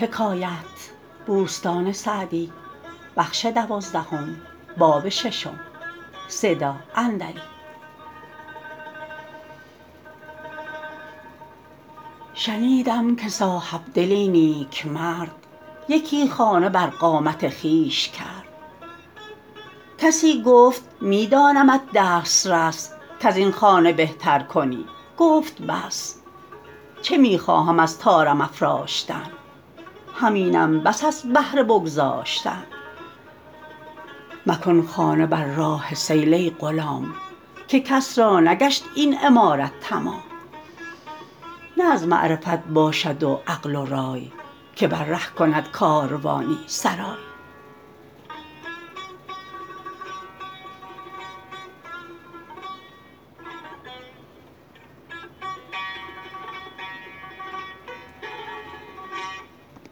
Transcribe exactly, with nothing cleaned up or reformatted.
شنیدم که صاحبدلی نیکمرد یکی خانه بر قامت خویش کرد. کسی گفت می دانمت دسترس کزین خانه بهتر کنی. گفت بس، چه می خواهم از طارم افراشتن، همینم بس است بهر بگذاشتن. مکن خانه بر راه سیل ای غلام، که کس را نگشت این عمارت تمام. نه از معرفت باشد و عقل و رای، که بر ره کند کاروانی سرای.